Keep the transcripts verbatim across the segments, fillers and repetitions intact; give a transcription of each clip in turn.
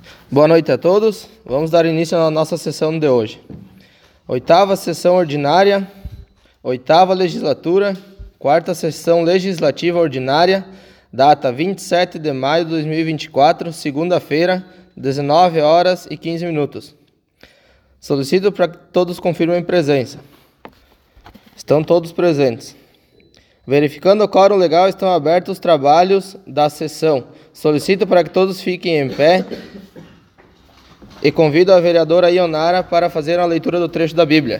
Boa noite a todos. Vamos dar início à nossa sessão de hoje. Oitava sessão ordinária, oitava legislatura, quarta sessão legislativa ordinária, data vinte e sete de maio de dois mil e vinte e quatro, segunda-feira, dezenove horas e quinze minutos. Solicito para que todos confirmem presença. Estão todos presentes. Verificando o quórum legal, estão abertos os trabalhos da sessão. Solicito para que todos fiquem em pé e convido a vereadora Ionara para fazer a leitura do trecho da Bíblia.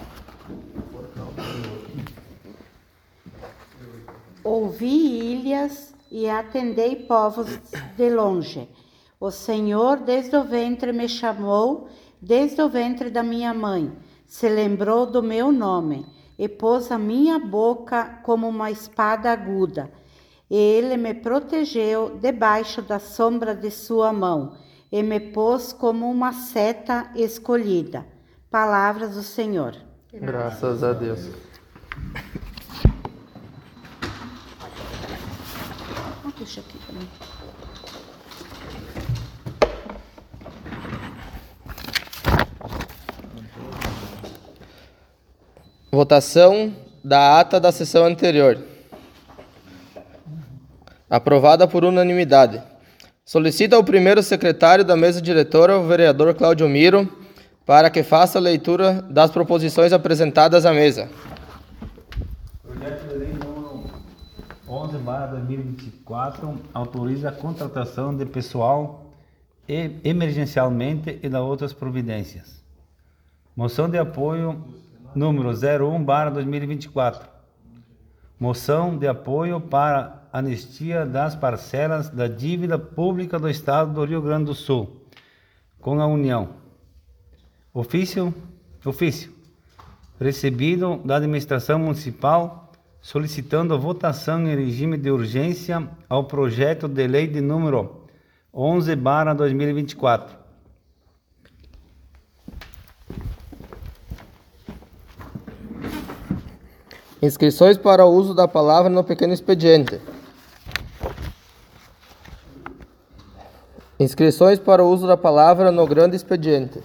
Ouvi ilhas e atendei povos de longe. O Senhor desde o ventre me chamou, desde o ventre da minha mãe. Se lembrou do meu nome e pôs a minha boca como uma espada aguda. E ele me protegeu debaixo da sombra de sua mão e me pôs como uma seta escolhida. Palavras do Senhor. Graças a Deus. Deixa aqui também. Votação da ata da sessão anterior. Aprovada por unanimidade. Solicito ao primeiro secretário da mesa diretora, o vereador Cláudio Miro, para que faça a leitura das proposições apresentadas à mesa. Projeto de lei número onze barra dois mil e vinte e quatro autoriza a contratação de pessoal emergencialmente e da outras providências. Moção de apoio número zero um barra dois mil e vinte e quatro. Moção de apoio para anistia das parcelas da dívida pública do Estado do Rio Grande do Sul com a União. Ofício, ofício recebido da administração municipal solicitando votação em regime de urgência ao projeto de lei de número onze barra dois mil e vinte e quatro. Inscrições para o uso da palavra no pequeno expediente. Inscrições para o uso da palavra no grande expediente.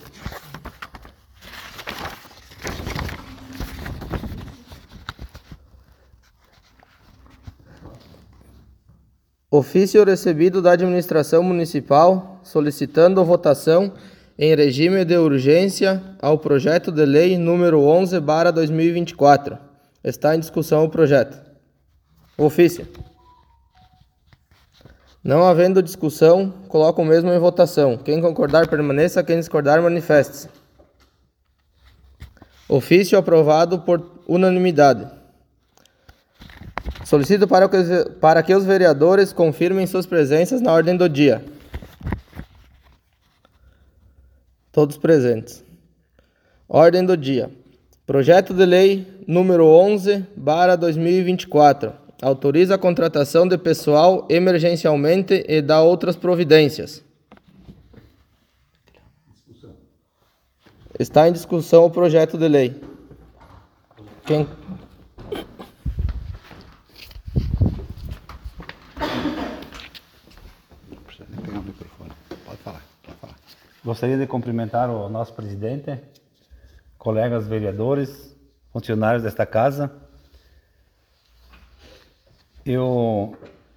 Ofício recebido da administração municipal solicitando votação em regime de urgência ao projeto de lei número onze barra dois mil e vinte e quatro. Está em discussão o projeto. Ofício. Não havendo discussão, coloco o mesmo em votação. Quem concordar, permaneça. Quem discordar, manifeste-se. Ofício aprovado por unanimidade. Solicito para que, para que os vereadores confirmem suas presenças na ordem do dia. Todos presentes. Ordem do dia. Projeto de lei número onze barra dois mil e vinte e quatro. Autoriza a contratação de pessoal emergencialmente e dá outras providências. Está em discussão o projeto de lei. Quem... Gostaria de cumprimentar o nosso presidente, colegas vereadores, funcionários desta casa. Eu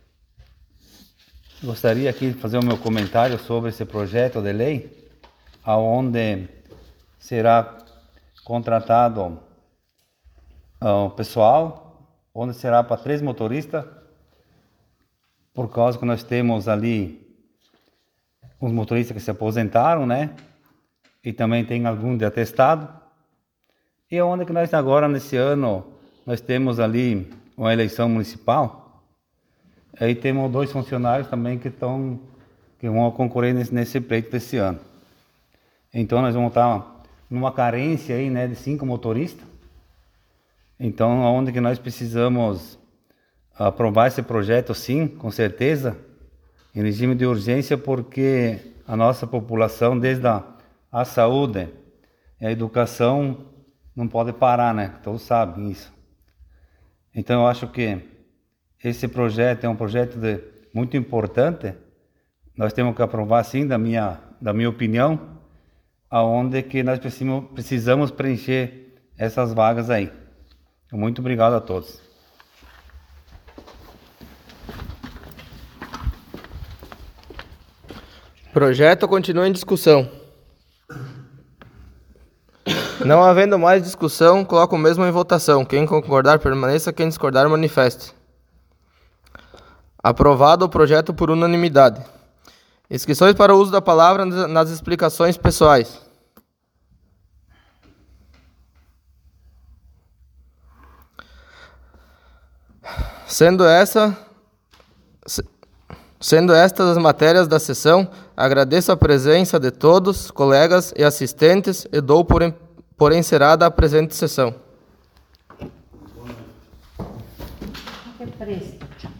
gostaria aqui de fazer o meu comentário sobre esse projeto de lei, aonde será contratado o uh, pessoal, onde será para três motoristas, por causa que nós temos ali os motoristas que se aposentaram, né? E também tem algum de atestado. E onde que nós agora, nesse ano, nós temos ali uma eleição municipal. Aí temos dois funcionários também que estão, que vão concorrer nesse, nesse pleito desse ano. Então nós vamos estar numa carência aí, né, de cinco motoristas. Então, onde que nós precisamos aprovar esse projeto, sim, com certeza, em regime de urgência, porque a nossa população, desde a, a saúde e a educação, não pode parar, né? Todos sabem isso. Então, eu acho que esse projeto é um projeto de, muito importante. Nós temos que aprovar, sim, da minha da minha opinião, aonde que nós precisamos, precisamos preencher essas vagas aí. Muito obrigado a todos. Projeto continua em discussão. Não havendo mais discussão, coloco o mesmo em votação. Quem concordar, permaneça. Quem discordar, manifeste. Aprovado o projeto por unanimidade. Inscrições para o uso da palavra nas explicações pessoais. Sendo essa... Sendo estas as matérias da sessão, agradeço a presença de todos, colegas e assistentes e dou por, por encerrada a presente sessão. Que preço?